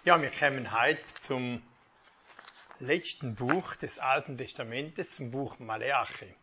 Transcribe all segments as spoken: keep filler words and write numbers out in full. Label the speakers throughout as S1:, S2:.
S1: Ja, wir kommen heute zum letzten Buch des Alten Testamentes, zum Buch Maleachi.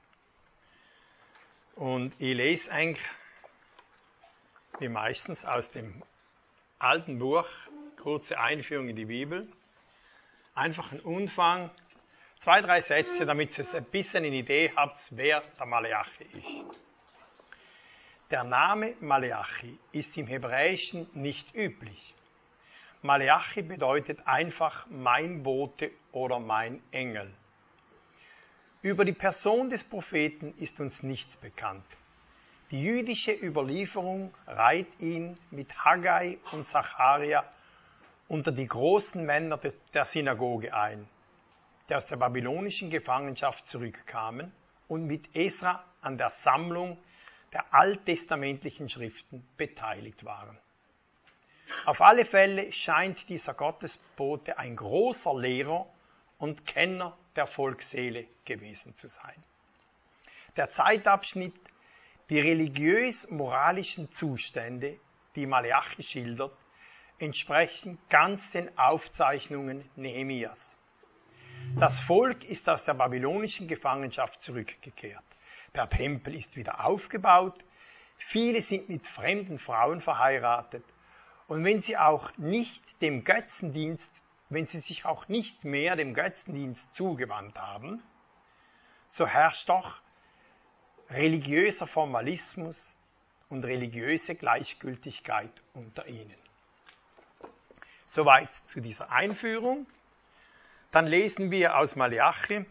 S1: Und ich lese eigentlich, wie meistens, aus dem alten Buch, kurze Einführung in die Bibel, einfach ein Umfang, zwei, drei Sätze, damit ihr ein bisschen eine Idee habt, wer der Maleachi ist. Der Name Maleachi ist im Hebräischen nicht üblich. Maleachi bedeutet einfach mein Bote oder mein Engel. Über die Person des Propheten ist uns nichts bekannt. Die jüdische Überlieferung reiht ihn mit Haggai und Zacharia unter die großen Männer der Synagoge ein, die aus der babylonischen Gefangenschaft zurückkamen und mit Esra an der Sammlung der alttestamentlichen Schriften beteiligt waren. Auf alle Fälle scheint dieser Gottesbote ein großer Lehrer und Kenner der Volksseele gewesen zu sein. Der Zeitabschnitt, die religiös-moralischen Zustände, die Maleachi schildert, entsprechen ganz den Aufzeichnungen Nehemias. Das Volk ist aus der babylonischen Gefangenschaft zurückgekehrt. Der Tempel ist wieder aufgebaut, viele sind mit fremden Frauen verheiratet. Und wenn sie auch nicht dem Götzendienst, wenn sie sich auch nicht mehr dem Götzendienst zugewandt haben, so herrscht doch religiöser Formalismus und religiöse Gleichgültigkeit unter ihnen. Soweit zu dieser Einführung. Dann lesen wir aus Maleachi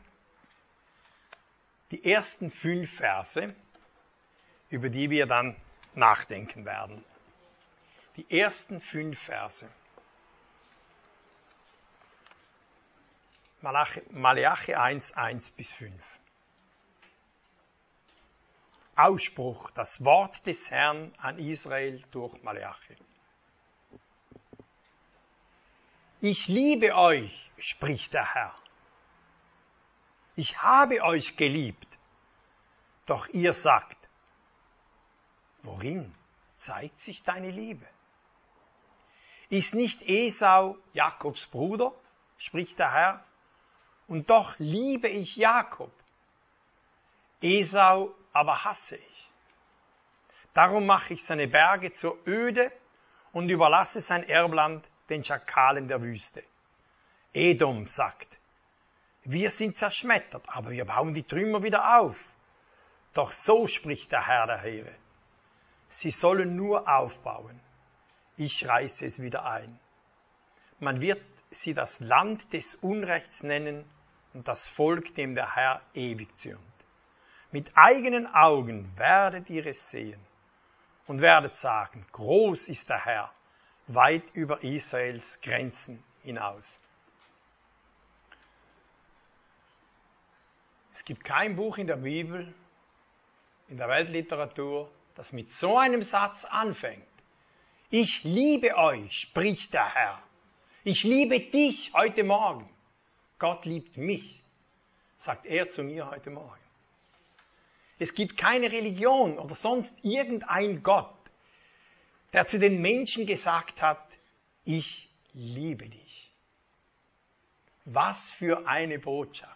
S1: die ersten fünf Verse, über die wir dann nachdenken werden. Die ersten fünf Verse. Malachi, Maleachi eins, eins bis fünf. Ausspruch, das Wort des Herrn an Israel durch Maleachi. Ich liebe euch, spricht der Herr. Ich habe euch geliebt. Doch ihr sagt, worin zeigt sich deine Liebe? Ist nicht Esau Jakobs Bruder, spricht der Herr, und doch liebe ich Jakob. Esau aber hasse ich. Darum mache ich seine Berge zur Öde und überlasse sein Erbland den Schakalen der Wüste. Edom sagt, wir sind zerschmettert, aber wir bauen die Trümmer wieder auf. Doch so spricht der Herr der Heere. Sie sollen nur aufbauen. Ich reiße es wieder ein. Man wird sie das Land des Unrechts nennen und das Volk, dem der Herr ewig zürnt. Mit eigenen Augen werdet ihr es sehen und werdet sagen, groß ist der Herr, weit über Israels Grenzen hinaus. Es gibt kein Buch in der Bibel, in der Weltliteratur, das mit so einem Satz anfängt. Ich liebe euch, spricht der Herr. Ich liebe dich heute Morgen. Gott liebt mich, sagt er zu mir heute Morgen. Es gibt keine Religion oder sonst irgendein Gott, der zu den Menschen gesagt hat, ich liebe dich. Was für eine Botschaft.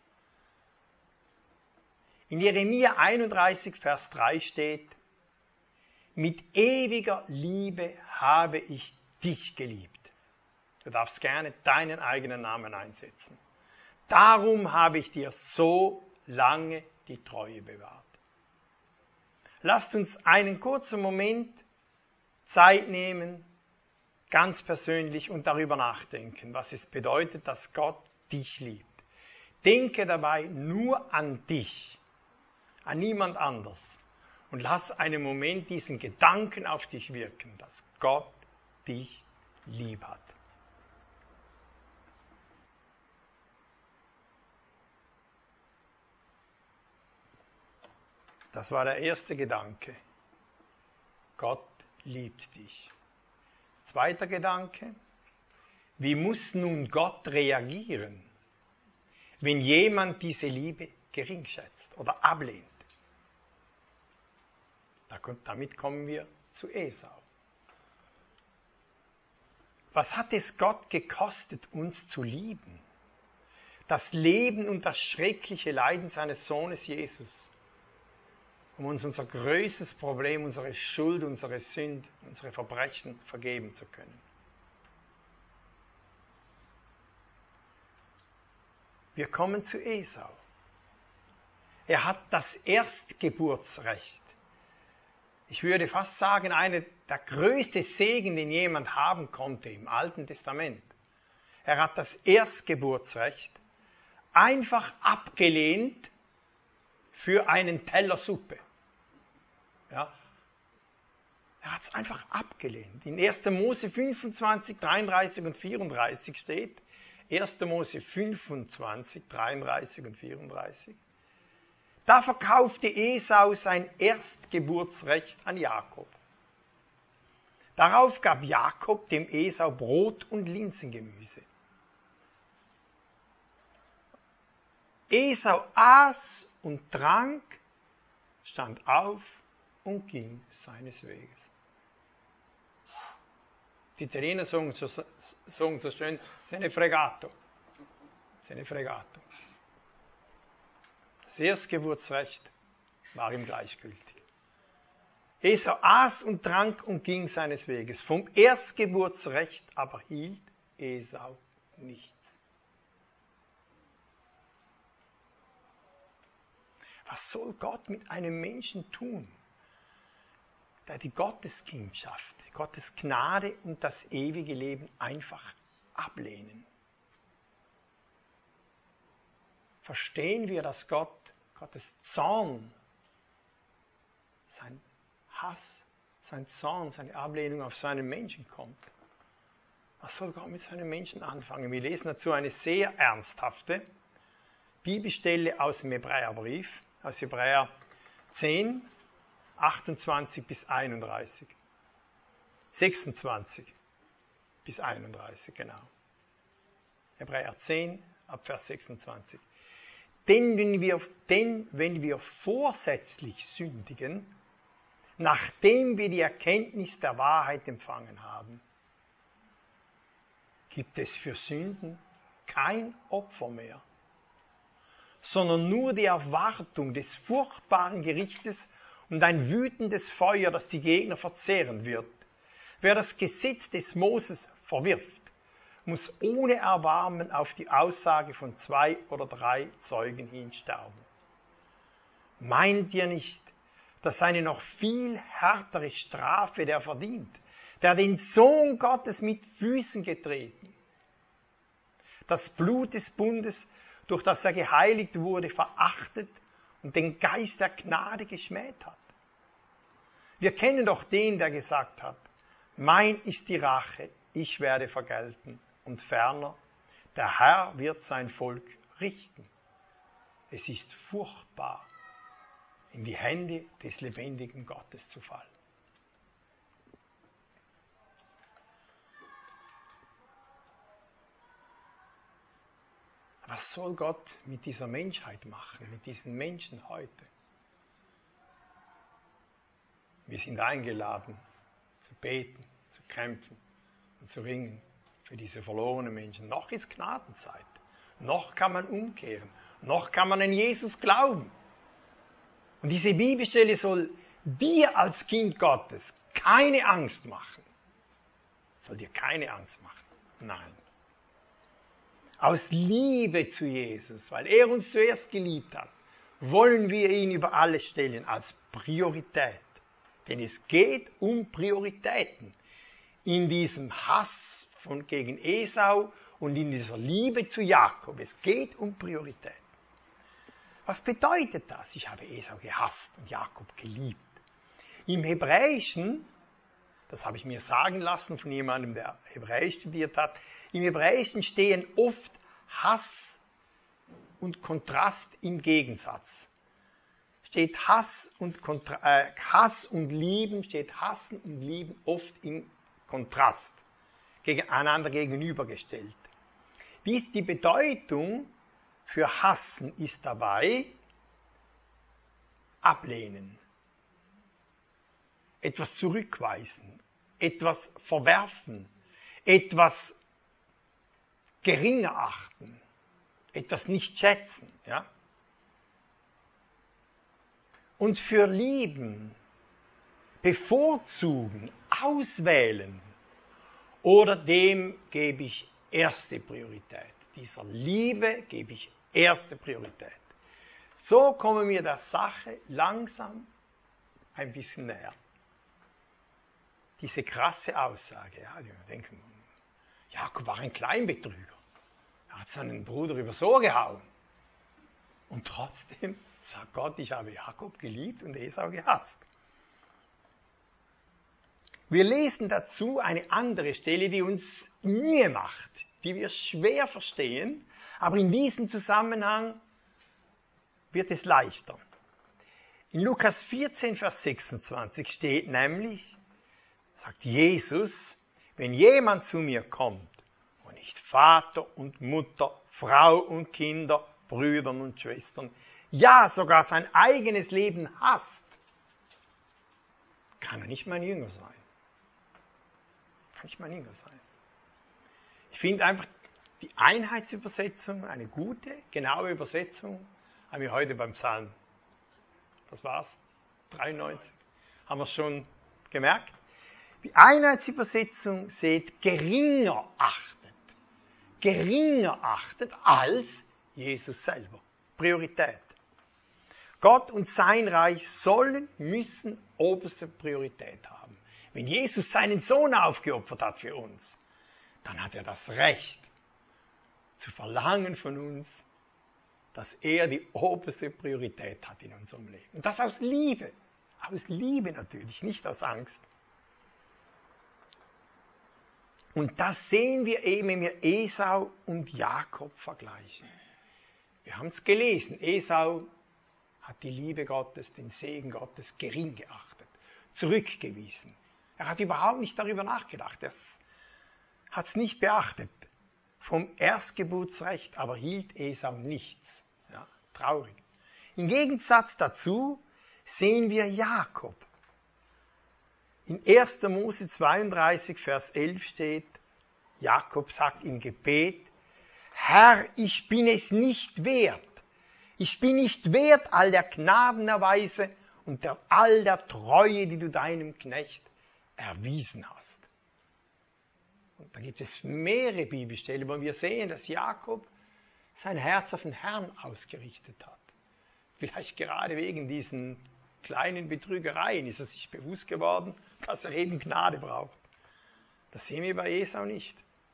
S1: In Jeremia einunddreißig, Vers drei steht, mit ewiger Liebe habe ich dich geliebt. Du darfst gerne deinen eigenen Namen einsetzen. Darum habe ich dir so lange die Treue bewahrt. Lasst uns einen kurzen Moment Zeit nehmen, ganz persönlich und darüber nachdenken, was es bedeutet, dass Gott dich liebt. Denke dabei nur an dich, an niemand anders. Und lass einen Moment diesen Gedanken auf dich wirken, dass Gott dich lieb hat. Das war der erste Gedanke. Gott liebt dich. Zweiter Gedanke. Wie muss nun Gott reagieren, wenn jemand diese Liebe geringschätzt oder ablehnt? Damit kommen wir zu Esau. Was hat es Gott gekostet, uns zu lieben? Das Leben und das schreckliche Leiden seines Sohnes Jesus, um uns unser größtes Problem, unsere Schuld, unsere Sünde, unsere Verbrechen vergeben zu können. Wir kommen zu Esau. Er hat das Erstgeburtsrecht. Ich würde fast sagen, eine, der größte Segen, den jemand haben konnte im Alten Testament. Er hat das Erstgeburtsrecht einfach abgelehnt für einen Teller Suppe. Ja. Er hat es einfach abgelehnt. In erster Mose fünfundzwanzig, dreiunddreißig und vierunddreißig steht, erster Mose fünfundzwanzig, dreiunddreißig und vierunddreißig, da verkaufte Esau sein Erstgeburtsrecht an Jakob. Darauf gab Jakob dem Esau Brot und Linsengemüse. Esau aß und trank, stand auf und ging seines Weges. Die Italiener sagen so, sagen so schön, se ne fregato. Se ne fregato. Das Erstgeburtsrecht war ihm gleichgültig. Esau aß und trank und ging seines Weges. Vom Erstgeburtsrecht aber hielt Esau nichts. Was soll Gott mit einem Menschen tun, der die Gotteskindschaft, Gottes Gnade und das ewige Leben einfach ablehnen? Verstehen wir, dass Gott, Gottes Zorn, sein Hass, sein Zorn, seine Ablehnung auf so einen Menschen kommt? Was soll Gott mit so einem Menschen anfangen? Wir lesen dazu eine sehr ernsthafte Bibelstelle aus dem Hebräerbrief, aus Hebräer zehn, achtundzwanzig bis einunddreißig. sechsundzwanzig bis einunddreißig, genau. Hebräer zehn, ab Vers sechsundzwanzig. Denn wenn wir, denn wenn wir vorsätzlich sündigen, nachdem wir die Erkenntnis der Wahrheit empfangen haben, gibt es für Sünden kein Opfer mehr, sondern nur die Erwartung des furchtbaren Gerichtes und ein wütendes Feuer, das die Gegner verzehren wird. Wer das Gesetz des Moses verwirft, muss ohne Erbarmen auf die Aussage von zwei oder drei Zeugen hin sterben. Meint ihr nicht, dass eine noch viel härtere Strafe der verdient, der den Sohn Gottes mit Füßen getreten, das Blut des Bundes, durch das er geheiligt wurde, verachtet und den Geist der Gnade geschmäht hat? Wir kennen doch den, der gesagt hat, mein ist die Rache, ich werde vergelten. Und ferner, der Herr wird sein Volk richten. Es ist furchtbar, in die Hände des lebendigen Gottes zu fallen. Was soll Gott mit dieser Menschheit machen, mit diesen Menschen heute? Wir sind eingeladen, zu beten, zu kämpfen und zu ringen für diese verlorenen Menschen. Noch ist Gnadenzeit. Noch kann man umkehren. Noch kann man an Jesus glauben. Und diese Bibelstelle soll dir als Kind Gottes keine Angst machen. Soll dir keine Angst machen. Nein. Aus Liebe zu Jesus, weil er uns zuerst geliebt hat, wollen wir ihn über alles stellen als Priorität. Denn es geht um Prioritäten. In diesem Hass von gegen Esau und in dieser Liebe zu Jakob. Es geht um Prioritäten. Was bedeutet das? Ich habe Esau gehasst und Jakob geliebt. Im Hebräischen, das habe ich mir sagen lassen von jemandem, der Hebräisch studiert hat, im Hebräischen stehen oft Hass und Kontrast im Gegensatz. Steht Hass und, Kontra- äh, Hass und Lieben, steht Hassen und Lieben oft im Kontrast, einander gegenübergestellt. Die, die Bedeutung für Hassen ist dabei ablehnen, etwas zurückweisen, etwas verwerfen, etwas geringer achten, etwas nicht schätzen. Ja? Und für lieben, bevorzugen, auswählen oder dem gebe ich erste Priorität. Dieser Liebe gebe ich erste Priorität. So kommen wir der Sache langsam ein bisschen näher. Diese krasse Aussage, ja, wir denken, Jakob war ein Kleinbetrüger. Er hat seinen Bruder übers Ohr gehauen. Und trotzdem sagt Gott, ich habe Jakob geliebt und Esau gehasst. Wir lesen dazu eine andere Stelle, die uns Mühe macht, die wir schwer verstehen, aber in diesem Zusammenhang wird es leichter. In Lukas vierzehn, Vers sechsundzwanzig steht nämlich, sagt Jesus, wenn jemand zu mir kommt und nicht Vater und Mutter, Frau und Kinder, Brüder und Schwestern, ja sogar sein eigenes Leben hasst, kann er nicht mein Jünger sein. Kann nicht mein Jünger sein. Ich finde einfach die Einheitsübersetzung eine gute, genaue Übersetzung, haben wir heute beim Psalm, was war's? dreiundneunzig, haben wir schon gemerkt. Die Einheitsübersetzung seht geringer achtet, geringer achtet als Jesus selber. Priorität. Gott und sein Reich sollen, müssen oberste Priorität haben. Wenn Jesus seinen Sohn aufgeopfert hat für uns, dann hat er das Recht zu verlangen von uns, dass er die oberste Priorität hat in unserem Leben. Und das aus Liebe. Aus Liebe natürlich, nicht aus Angst. Und das sehen wir eben, wenn wir Esau und Jakob vergleichen. Wir haben es gelesen. Esau hat die Liebe Gottes, den Segen Gottes gering geachtet, zurückgewiesen. Er hat überhaupt nicht darüber nachgedacht. Er hat es nicht beachtet. Vom Erstgeburtsrecht aber hielt Esau nichts. Ja, traurig. Im Gegensatz dazu sehen wir Jakob. In erster Mose zweiunddreißig, Vers elf steht, Jakob sagt im Gebet, Herr, ich bin es nicht wert. Ich bin nicht wert all der Gnadenerweise und der, all der Treue, die du deinem Knecht erwiesen hast. Und da gibt es mehrere Bibelstellen, wo wir sehen, dass Jakob sein Herz auf den Herrn ausgerichtet hat. Vielleicht gerade wegen diesen kleinen Betrügereien ist er sich bewusst geworden, dass er eben Gnade braucht. Das sehen wir bei Esau nicht.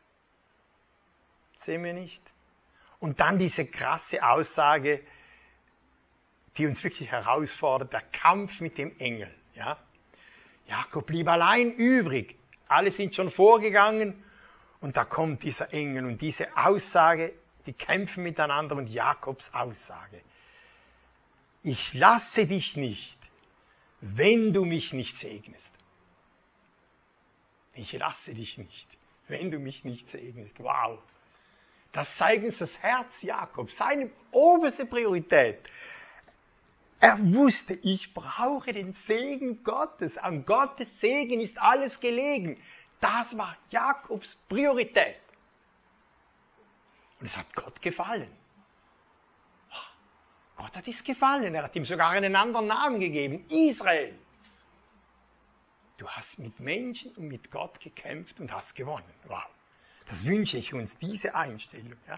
S1: Das sehen wir nicht. Und dann diese krasse Aussage, die uns wirklich herausfordert, der Kampf mit dem Engel. Ja? Jakob blieb allein übrig. Alle sind schon vorgegangen und da kommt dieser Engel und diese Aussage, die kämpfen miteinander und Jakobs Aussage. Ich lasse dich nicht, wenn du mich nicht segnest. Ich lasse dich nicht, wenn du mich nicht segnest. Wow. Das zeigt uns das Herz Jakobs, seine oberste Priorität. Er wusste, ich brauche den Segen Gottes. An Gottes Segen ist alles gelegen. Das war Jakobs Priorität. Und es hat Gott gefallen. Gott hat es gefallen. Er hat ihm sogar einen anderen Namen gegeben. Israel. Du hast mit Menschen und mit Gott gekämpft und hast gewonnen. Wow. Das wünsche ich uns, diese Einstellung. Ja?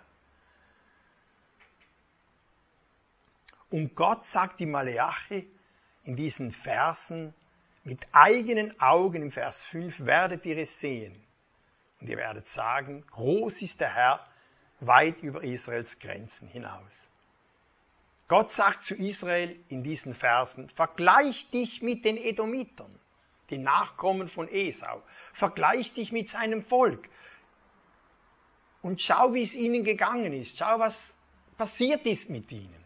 S1: Und Gott sagt in Maleachi, in diesen Versen, mit eigenen Augen im Vers fünf werdet ihr es sehen. Und ihr werdet sagen, groß ist der Herr, weit über Israels Grenzen hinaus. Gott sagt zu Israel in diesen Versen, vergleich dich mit den Edomitern, die Nachkommen von Esau. Vergleich dich mit seinem Volk. Und schau, wie es ihnen gegangen ist. Schau, was passiert ist mit ihnen.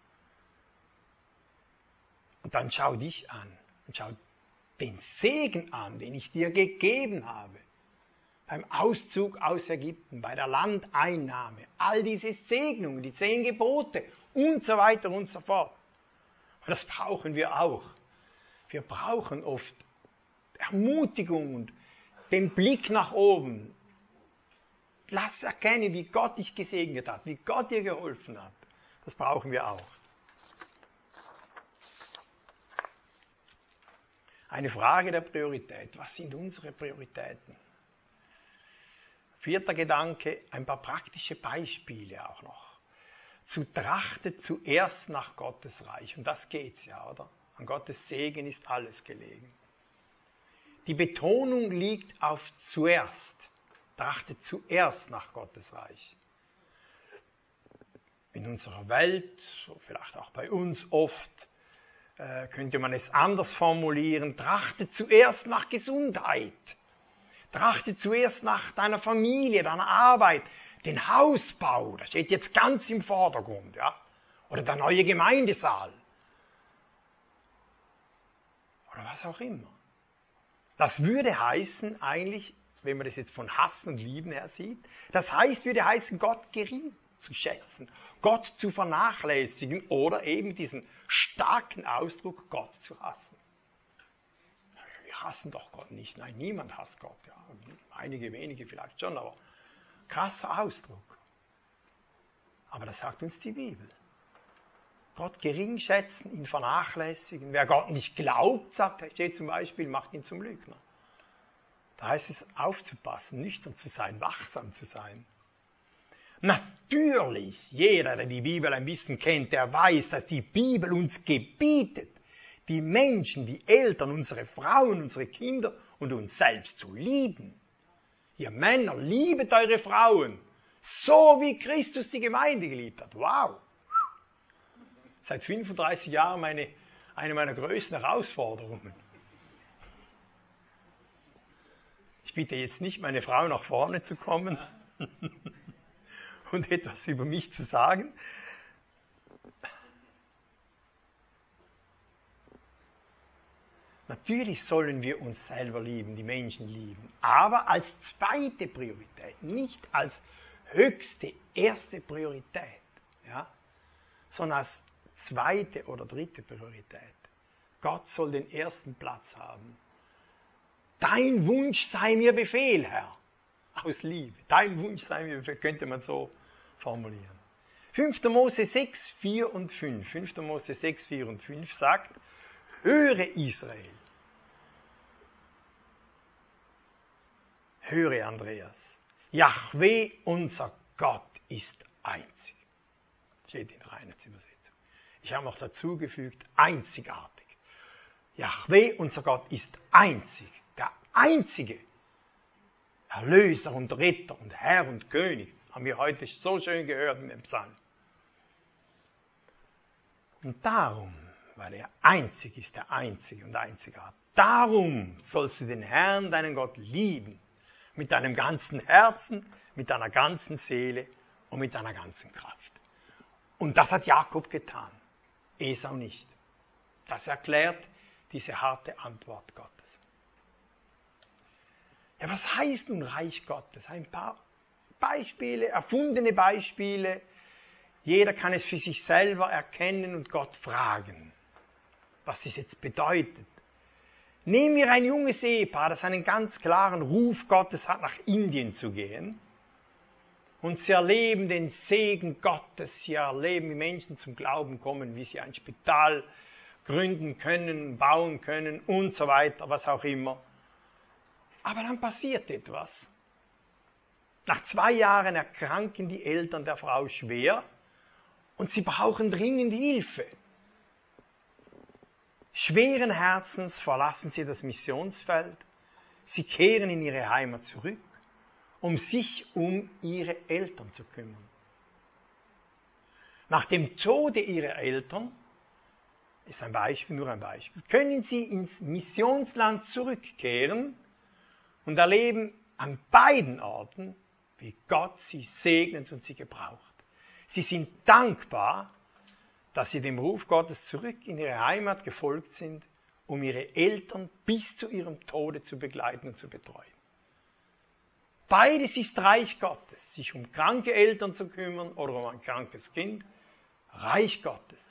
S1: Und dann schau dich an und schau den Segen an, den ich dir gegeben habe. Beim Auszug aus Ägypten, bei der Landeinnahme, all diese Segnungen, die zehn Gebote und so weiter und so fort. Und das brauchen wir auch. Wir brauchen oft Ermutigung und den Blick nach oben, lass erkennen, wie Gott dich gesegnet hat, wie Gott dir geholfen hat. Das brauchen wir auch. Eine Frage der Priorität. Was sind unsere Prioritäten? Vierter Gedanke, ein paar praktische Beispiele auch noch. Zu trachte zuerst nach Gottes Reich. Und das geht's ja, oder? An Gottes Segen ist alles gelegen. Die Betonung liegt auf zuerst. Trachte zuerst nach Gottes Reich. In unserer Welt, vielleicht auch bei uns oft, äh, könnte man es anders formulieren. Trachte zuerst nach Gesundheit. Trachte zuerst nach deiner Familie, deiner Arbeit, den Hausbau. Das steht jetzt ganz im Vordergrund, ja? Oder der neue Gemeindesaal. Oder was auch immer. Das würde heißen eigentlich, wenn man das jetzt von Hassen und Lieben her sieht, das heißt, würde heißen, Gott gering zu schätzen, Gott zu vernachlässigen oder eben diesen starken Ausdruck, Gott zu hassen. Wir hassen doch Gott nicht. Nein, niemand hasst Gott. Ja. Einige wenige vielleicht schon, aber krasser Ausdruck. Aber das sagt uns die Bibel. Gott gering schätzen, ihn vernachlässigen. Wer Gott nicht glaubt, sagt, er steht zum Beispiel, macht ihn zum Lügner. Da heißt es, aufzupassen, nüchtern zu sein, wachsam zu sein. Natürlich, jeder, der die Bibel ein bisschen kennt, der weiß, dass die Bibel uns gebietet, die Menschen, die Eltern, unsere Frauen, unsere Kinder und uns selbst zu lieben. Ihr Männer, liebet eure Frauen, so wie Christus die Gemeinde geliebt hat. Wow! Seit fünfunddreißig Jahren meine, eine meiner größten Herausforderungen. Ich bitte jetzt nicht, meine Frau nach vorne zu kommen und etwas über mich zu sagen. Natürlich sollen wir uns selber lieben, die Menschen lieben, aber als zweite Priorität, nicht als höchste, erste Priorität, ja, sondern als zweite oder dritte Priorität. Gott soll den ersten Platz haben. Dein Wunsch sei mir Befehl, Herr. Aus Liebe. Dein Wunsch sei mir Befehl, könnte man so formulieren. fünfter Mose sechs, vier und fünf. fünfter Mose sechs, vier und fünf sagt, höre Israel. Höre Andreas. Jahwe, unser Gott, ist einzig. Steht in der Einheitsübersetzung. Ich habe noch dazugefügt, einzigartig. Jahwe, unser Gott, ist einzig. Der einzige Erlöser und Retter und Herr und König. Haben wir heute so schön gehört in dem Psalm. Und darum, weil er einzig ist, der Einzige und Einzigartige, darum sollst du den Herrn, deinen Gott, lieben. Mit deinem ganzen Herzen, mit deiner ganzen Seele und mit deiner ganzen Kraft. Und das hat Jakob getan. Esau nicht. Das erklärt diese harte Antwort Gottes. Ja, was heißt nun Reich Gottes? Ein paar Beispiele, erfundene Beispiele. Jeder kann es für sich selber erkennen und Gott fragen, was das jetzt bedeutet. Nehmen wir ein junges Ehepaar, das einen ganz klaren Ruf Gottes hat, nach Indien zu gehen. Und sie erleben den Segen Gottes, sie erleben, wie Menschen zum Glauben kommen, wie sie ein Spital gründen können, bauen können und so weiter, was auch immer. Aber dann passiert etwas. Nach zwei Jahren erkranken die Eltern der Frau schwer und sie brauchen dringend Hilfe. Schweren Herzens verlassen sie das Missionsfeld, sie kehren in ihre Heimat zurück, um sich um ihre Eltern zu kümmern. Nach dem Tode ihrer Eltern, ist ein Beispiel, nur ein Beispiel, können sie ins Missionsland zurückkehren und erleben an beiden Orten, wie Gott sie segnet und sie gebraucht. Sie sind dankbar, dass sie dem Ruf Gottes zurück in ihre Heimat gefolgt sind, um ihre Eltern bis zu ihrem Tode zu begleiten und zu betreuen. Beides ist Reich Gottes, sich um kranke Eltern zu kümmern oder um ein krankes Kind. Reich Gottes.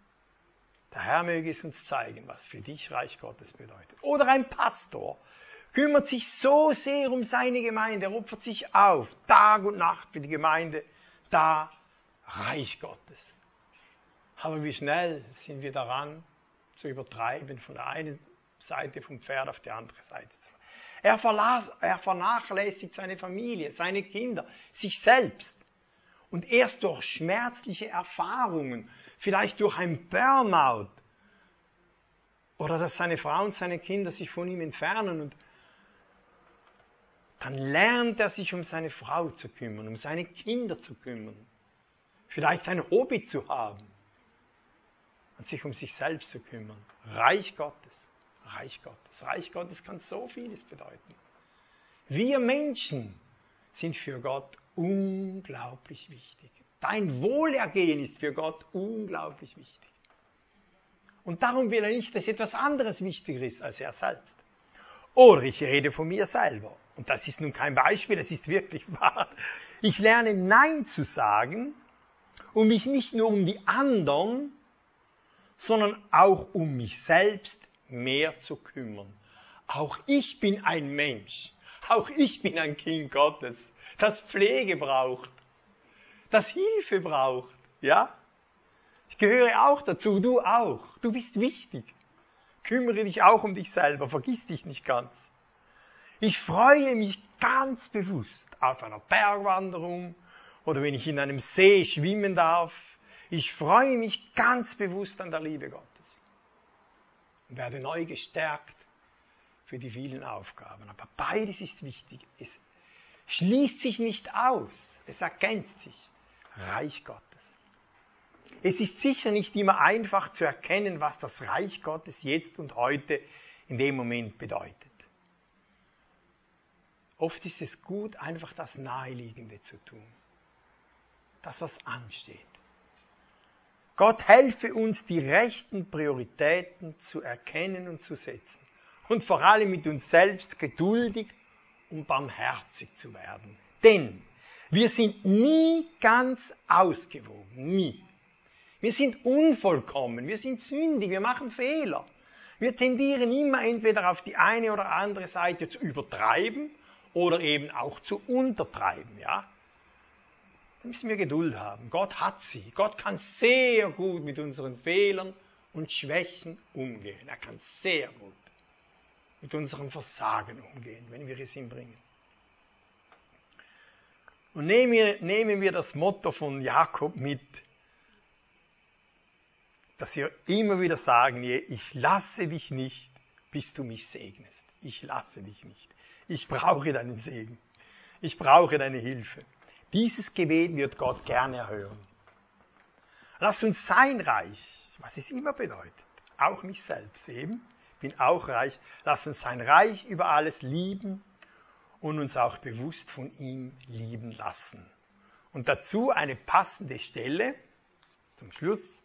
S1: Der Herr möge es uns zeigen, was für dich Reich Gottes bedeutet. Oder ein Pastor kümmert sich so sehr um seine Gemeinde, er opfert sich auf, Tag und Nacht für die Gemeinde, da Reich Gottes. Aber wie schnell sind wir daran, zu übertreiben, von der einen Seite vom Pferd auf die andere Seite zu fahren. Er, verlas, er vernachlässigt seine Familie, seine Kinder, sich selbst. Und erst durch schmerzliche Erfahrungen, vielleicht durch ein Burnout, oder dass seine Frau und seine Kinder sich von ihm entfernen, und dann lernt er sich um seine Frau zu kümmern, um seine Kinder zu kümmern, vielleicht ein Hobby zu haben und sich um sich selbst zu kümmern. Reich Gottes, Reich Gottes, Reich Gottes kann so vieles bedeuten. Wir Menschen sind für Gott unglaublich wichtig. Dein Wohlergehen ist für Gott unglaublich wichtig. Und darum will er nicht, dass etwas anderes wichtiger ist als er selbst. Oder ich rede von mir selber. Und das ist nun kein Beispiel, das ist wirklich wahr. Ich lerne Nein zu sagen, um mich nicht nur um die anderen, sondern auch um mich selbst mehr zu kümmern. Auch ich bin ein Mensch. Auch ich bin ein Kind Gottes, das Pflege braucht, das Hilfe braucht. Ja? Ich gehöre auch dazu, du auch. Du bist wichtig. Kümmere dich auch um dich selber, vergiss dich nicht ganz. Ich freue mich ganz bewusst auf einer Bergwanderung oder wenn ich in einem See schwimmen darf. Ich freue mich ganz bewusst an der Liebe Gottes und werde neu gestärkt für die vielen Aufgaben. Aber beides ist wichtig. Es schließt sich nicht aus, es ergänzt sich. Reich Gottes. Es ist sicher nicht immer einfach zu erkennen, was das Reich Gottes jetzt und heute in dem Moment bedeutet. Oft ist es gut, einfach das Naheliegende zu tun. Das, was ansteht. Gott helfe uns, die rechten Prioritäten zu erkennen und zu setzen. Und vor allem mit uns selbst geduldig und barmherzig zu werden. Denn wir sind nie ganz ausgewogen. Nie. Wir sind unvollkommen. Wir sind sündig. Wir machen Fehler. Wir tendieren immer entweder auf die eine oder andere Seite zu übertreiben oder eben auch zu untertreiben. Ja? Da müssen wir Geduld haben. Gott hat sie. Gott kann sehr gut mit unseren Fehlern und Schwächen umgehen. Er kann sehr gut mit unserem Versagen umgehen, wenn wir es ihm bringen. Und nehmen wir, nehmen wir das Motto von Jakob mit, dass wir immer wieder sagen, ich lasse dich nicht, bis du mich segnest. Ich lasse dich nicht. Ich brauche deinen Segen. Ich brauche deine Hilfe. Dieses Gebet wird Gott gerne erhören. Lass uns sein Reich, was es immer bedeutet, auch mich selbst eben, bin auch reich, lass uns sein Reich über alles lieben und uns auch bewusst von ihm lieben lassen. Und dazu eine passende Stelle zum Schluss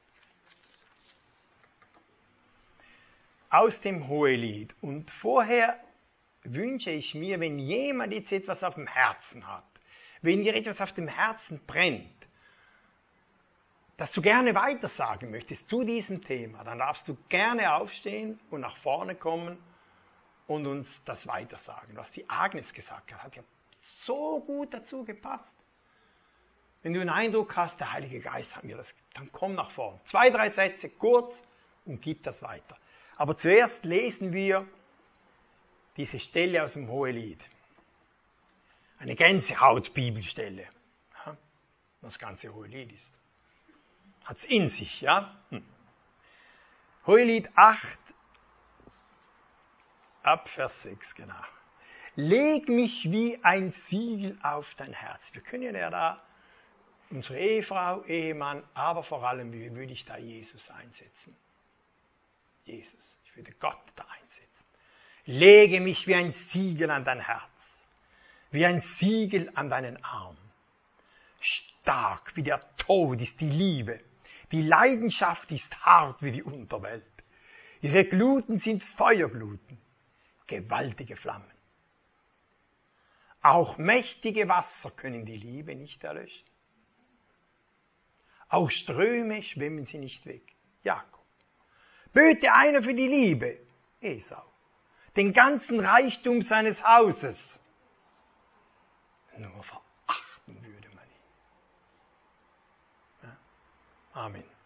S1: aus dem Hohelied. Und vorher wünsche ich mir, wenn jemand jetzt etwas auf dem Herzen hat, wenn dir etwas auf dem Herzen brennt, dass du gerne weitersagen möchtest zu diesem Thema, dann darfst du gerne aufstehen und nach vorne kommen und uns das weitersagen. Was die Agnes gesagt hat, hat ja so gut dazu gepasst. Wenn du den Eindruck hast, der Heilige Geist hat mir das, dann komm nach vorne. Zwei, drei Sätze kurz und gib das weiter. Aber zuerst lesen wir diese Stelle aus dem Hohelied. Eine Gänsehaut-Bibelstelle. Das ganze Hohelied ist. Hat's in sich, ja? Hm. Hohelied acht, ab Vers sechs, genau. Leg mich wie ein Siegel auf dein Herz. Wir können ja da unsere Ehefrau, Ehemann, aber vor allem, wie würde ich da Jesus einsetzen? Jesus, ich würde Gott da einsetzen. Lege mich wie ein Siegel an dein Herz, wie ein Siegel an deinen Arm. Stark wie der Tod ist die Liebe. Die Leidenschaft ist hart wie die Unterwelt. Ihre Gluten sind Feuergluten, gewaltige Flammen. Auch mächtige Wasser können die Liebe nicht erlöschen. Auch Ströme schwimmen sie nicht weg. Jakob. Böte einer für die Liebe. Esau. den ganzen Reichtum seines Hauses, nur verachten würde man ihn. Ja. Amen.